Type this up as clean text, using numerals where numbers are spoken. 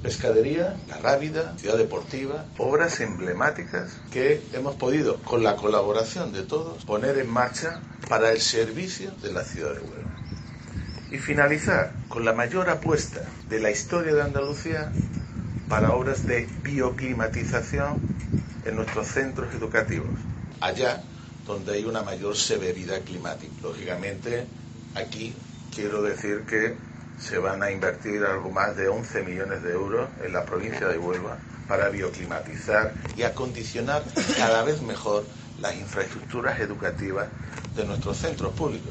Pescadería, La Rábida, Ciudad Deportiva, obras emblemáticas que hemos podido, con la colaboración de todos, poner en marcha para el servicio de la ciudad de Huelva. Y finalizar con la mayor apuesta de la historia de Andalucía para obras de bioclimatización en nuestros centros educativos, allá donde hay una mayor severidad climática. Lógicamente, aquí quiero decir que se van a invertir algo más de 11 millones de euros en la provincia de Huelva para bioclimatizar y acondicionar cada vez mejor las infraestructuras educativas de nuestros centros públicos.